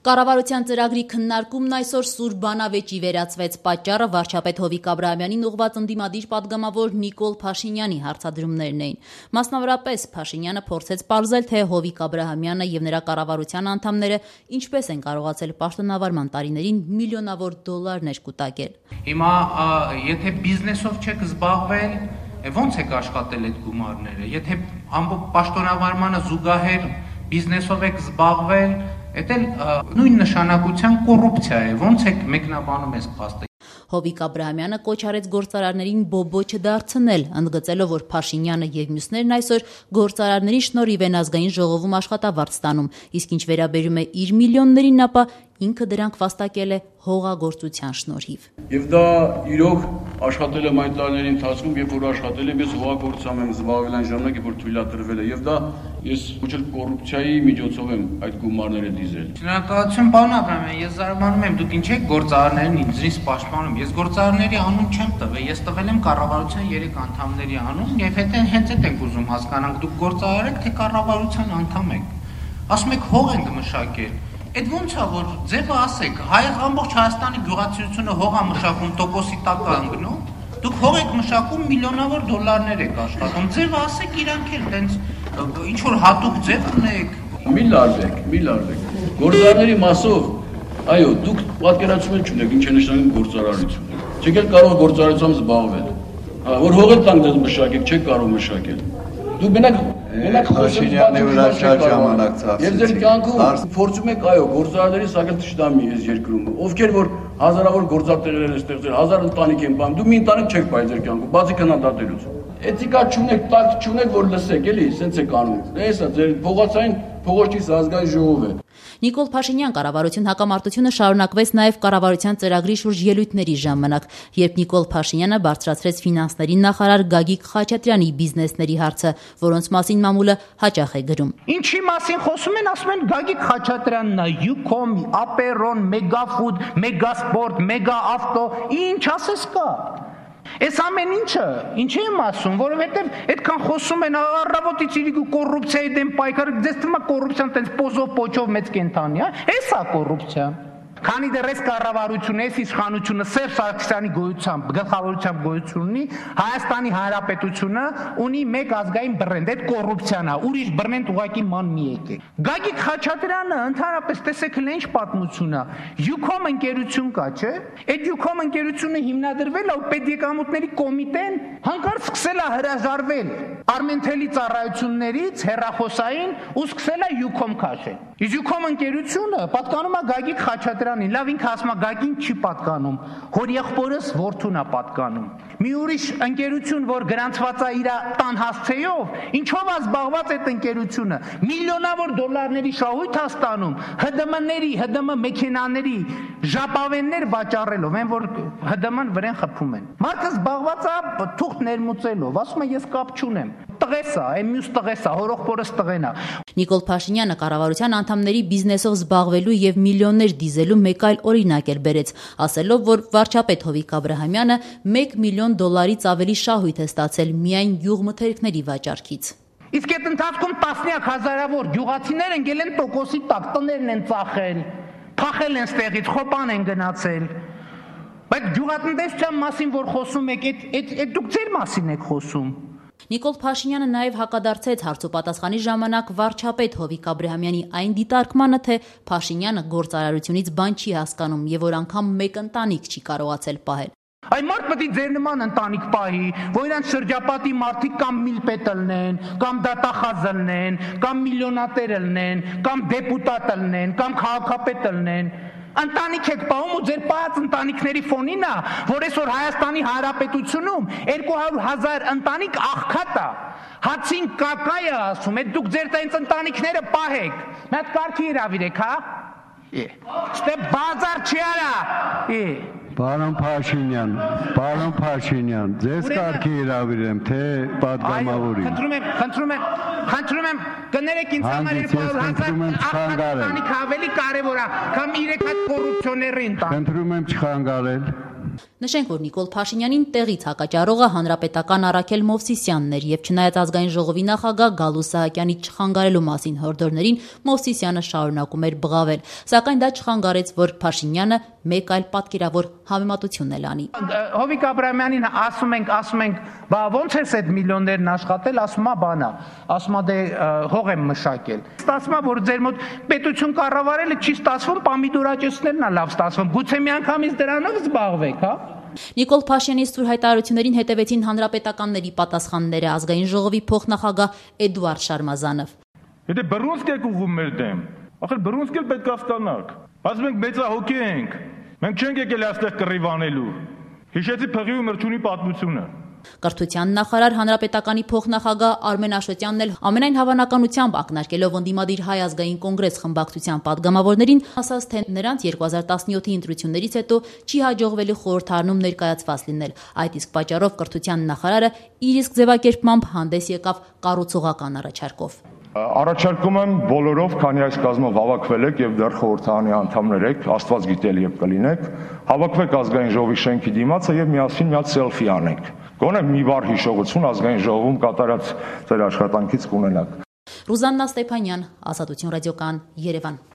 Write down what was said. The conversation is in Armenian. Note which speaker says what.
Speaker 1: Կառավարության ծրագրի քննարկումն այսօր Սուրբ բանավեճի վերածվեց։ Պատճառը վարչապետ Հովիկ Աբրահամյանին ուղղված ընդդիմադիր պատգամավոր Նիկոլ Փաշինյանի հարցադրումներն էին։ Մասնավորապես Փաշինյանը փորձեց պարզել, թե Հովիկ Աբրահամյանը եւ նրա կառավարության անդամները ինչպես են կարողացել պաշտոնավարման տարիներին միլիոնավոր դոլարներ կուտակել։
Speaker 2: Հիմա եթե բիզնեսով չեք զբաղվել, ո՞նց եք աշխատել այդ գումարները։ Եթե ամբողջ պաշտոնավարմանը զուգահեռ բիզնեսով եք զբաղվել, դա նույն նշանակության կոռուպցիա է, ոնց եք մեկնաբանում այս փաստը։
Speaker 1: Հովիկ Աբրահամյանը կոչ արեց գործարարներին բոբո չդարձնել, ընդգծելով, որ Փաշինյանը եւ մյուսներն այսօր գործարարների շնորհիվ են ազգային ժողովում աշխատավարձ ստանում, իսկ ինչ վերաբերում է իր միլիոններին, ապա ինքը դրանք վաստակել է հողագործության շնորհիվ։
Speaker 3: Եվ դա իրոք աշխատել եմ այդ տարիների ընթացքում, երբ որ աշխատել եմ, ես հողագործությամբ եմ զբաղվել այն ժամանակ, երբ որ թույլատրվել է, եւ դա ես ոչ էլ կոռուպցիայի միջոցով եմ այդ գումարները դիզել։
Speaker 2: Շնորհակալություն, պարոն Աբրահամյան, ես զարմանում եմ, դուք ինչ եք գործարարներին ինձնից պաշտպանում։ Ես գործարարների անուն չեմ տվել, ես տվել եմ կառավարության 3 անդամների անուն, եւ հենց այդ ենք ուզում հասկանանք, դուք գործարար եք, թե կառավարության անդամ եք։ Ասում եք հող ենք մշակել։ Այդ ոնց է որ ձևը ասեք, ամբողջ Հայաստանի գյուղացիությունը հող է մշակում, տոկոսի տակ է ընկնում, դուք հող եք մշակում, միլիոնավոր դոլարներ եք աշխատում, ձևը ասեք իրանք էլ տենց ինչ որ հատուկ ձև ունեք։
Speaker 3: Մի լարվեք, գործարարների մասով, այո, դուք պատկերացում չունեք, ինչ է նշանակում գործարարություն։ Չեք էլ կարող գործարարությամբ զբաղվել, որ հող եք տանք դες մշակեք, չեք կարող մշակել։ Դուք մենակ
Speaker 4: Փաշինյանի վրա շատ ժամանակ ծախսեցիք։
Speaker 3: Եվ ձեր կյանքում փորձում եք, այո, գործարարների սակել թշնամի այս երկրում, ովքեր որ հազարավոր գործատեղեր են ստեղծել, 1000 ընտանիք են բան, դու մի ընտանիք չեք բայ ձեր կյանքում, բացի քննադատելուց։ Էթիկա չունեք, տակտ չունեք, որ լսեք, էլի, սենց եք անում։ Էսա ձեր փողոցային փողոցից ազգային ժողով է։
Speaker 1: Նիկոլ Փաշինյան կառավարություն հակամարտությունը շարունակվեց նաև կառավարության ծրագրի շուրջ ելույթների ժամանակ, երբ Նիկոլ Փաշինյանը բարձրացրեց ֆինանսների նախարար Գագիկ Խաչատրյանի բիզնեսների հարցը, որոնց մասին մամուլը հաճախ է գրում։
Speaker 5: Ինչի մասին խոսում են, ասում են Գագիկ Խաչատրյանն է, Յուկոմ, Ապերոն, Մեգաֆուդ, Մեգասպորտ, Մեգաավտո, ինչ ասես կա։ Այս ամեն ինչը, ինչ եմ ասում, որովհետև այդքան խոսում են առավոտից իրիկու կոռուպցիայի դեմ պայքար, ձեզ թվում է կոռուպցիան տենց պոզով պոչով մեծ կենթանի, էս է կոռուպցիա։ Քանի դեռ այս կառավարությունը, այս իշխանությունը Սերժ Սարգսյանի գոյությամբ, գլխավորությամբ գոյություն ունի, Հայաստանի Հանրապետությունը ունի մեկ ազգային բրենդ, այդ կոռուպցիան է, ուրիշ բրենդ ուղղակի ման մի եկե։ Գագիկ Խաչատրյանը ընդհանրապես տեսեք հենց ինչ պատմություն է։ Յուկոմ ընկերություն կա, չէ՞։ Այդ Յուկոմ ընկերությունը հիմնադրվել է ու պետեկամուտների կոմիտեն հանկարծ սկսել է հրաժարվել Արմենթելի ծառայություններից հեռախոսային ու սկսել է Յուկոմ քաշել։ Իսկ Յուկոմ ընկերությունը պատկանում է Գագիկ Խաչատրյանին, լավ ինքը ասում է Գագին չի պատկանում, հոր եղբորս որդուն է պատկանում։ Մի ուրիշ ընկերություն, որ գրանցված է իր տան հասցեով, ինչով է զբաղված այդ ընկերությունը, միլիոնավոր դոլարների շահույթ է ստանում, ՀԴՄ մեքենաների ժապավեններ վաճառելով, այն որ ՀԴՄ-ն վրան խփում են։ Մարդը զբաղված է թուղթ ներմուծելով, ասում է ես կապ չունեմ։ Տղես է, այն մյուս տղես է, հորողբորս տղեն է։
Speaker 1: Նիկոլ Փաշինյանը կառավարության անդամների բիզնեսով զբաղվելու եւ միլիոններ դիզելու մեկ այլ օրինակ էր բերեց, ասելով, որ վարչապետ Հովիկ Աբրահամյանը 1 միլիոն դոլարից ավելի շահույթ է ստացել միայն գյուղմթերքների վաճառքից։
Speaker 5: Իսկ այդ ընթացքում տասնյակ հազարավոր գյուղացիներ ընկել են տոկոսի տակ, տներն են ծախել, փախել են ստեղից, խոպան են գնացել։ Բայց գյուղատնտեսության մասին որ խոսում եք, այդ դուք ձեր մասին եք խոսում։
Speaker 1: Նիկոլ Փաշինյանը նաև հակադարձեց հարցոպատասխանի ժամանակ վարչապետ Հովիկ Աբրահամյանի այն դիտարկմանը, թե Փաշինյանը գործարարությունից բան չի հասկանում եւ որ անգամ մեկ ընտանիք չի կարողացել պահել։
Speaker 5: Այ մարդ պետք է ձեր նման ընտանիք պահի, որ իրանց շրջապատի մարդիկ կամ միլպետ ըլնեն, կամ դատախազ ըլնեն, կամ միլիոնատեր ըլնեն, կամ դեպուտատ ըլնեն, կամ քաղաքապետ ըլնեն։ Ընտանիք եք պահում ու ձեր պահած ընտանիքների ֆոնին է, որ այսօր Հայաստանի Հանրապետությունում 200,000 ընտանիք աղքատ է, հացին կակա է ասում, այդ դուք ձեր տենց ընտանիքները պահեք, մի հատ կարգի հրավիրեք, հա։ Ստե բազար չի արա։
Speaker 4: Պարոն Փաշինյան, ձեզ կարգի հրավիրեմ, թե պատգամավորի։
Speaker 5: Խնդրում եմ, կներեք ինձ համար 200,000 ընտանիք ավելի կարևոր է, քան 3 հատ կոռուպցիոներին տան։
Speaker 4: Խնդրում եմ չխանգարել։
Speaker 1: Նշենք, որ Նիկոլ Փաշինյանին տեղից հակաճառողը հանրապետական Արաքել Մովսիսյանն էր եւ չնայած ազգային ժողովի նախագահ Գալու Սահակյանի չխանգարելու մասին հորդորներին Մովսիսյանը շարունակում էր բղավել, սակայն դա չխանգարեց, որ Փաշինյանը մեկ այլ պատկերավոր համեմատություն էլ անի։
Speaker 5: Հովիկ Աբրահամյանին ասում ենք, բա ո՞նց ես այդ միլիոններն աշխատել, ասում է բանա, ասում է դե հող եմ մշակել։ Ստացվում է, որ ձեր մոտ պետություն կառավարելը չի ստացվում, պամիդորաճեսներն է լավ ստացվում։ Գուցե միանգամից դրանով զբաղվեք, հա։
Speaker 1: Նիկոլ Փաշինյանի սուր հայտարարություններին հետևեցին հանրապետականների պատասխանները ազգային ժողովի փոխնախագահ Էդուարդ Շարմազանով։
Speaker 6: Եթե բռունցք եք ուղում մեր դեմ, ախր բռունցք էլ պետք է ստանաք։ Ասում ենք մեծահոգի ենք։ Մենք չենք եկել այստեղ կռիվ անելու։ Հիշեցի փղի ու մրջունի պատմությունը։
Speaker 1: Կրթության նախարար հանրապետականի փոխնախագահ Արմեն Աշոտյանն էլ ամենայն հավանականությամբ ակնարկելով ընդդիմադիր Հայ ազգային կոնգրես խմբակցության падգամավորներին ասաց, թե նրանց 2017-ի ընտրություններից հետո չի հաջողվելու խորհրդարանում ներկայացված լինել։ Այդ իսկ պատճառով կրթության նախարարը իր իսկ ձևակերպմամբ հանդես եկավ կառուցողական առաջարկով։
Speaker 6: Առաջարկում եմ բոլորով, քանի այս կազմով հավաքվել եք եւ դեռ խորհրդարանի անդամներ եք, Աստված գիտել եւ կլինեք, հավաքվեք ազգային ժողովի շենքի դիմացը եւ միասին մի հատ սելֆի անենք։ Գոնե մի բառ հիշողություն ազգային ժողովում կատարած ձեր աշխատանքից կունենաք։
Speaker 1: Ռուզաննա Ստեփանյան, Ազատություն ռադիոկայան, Երևան։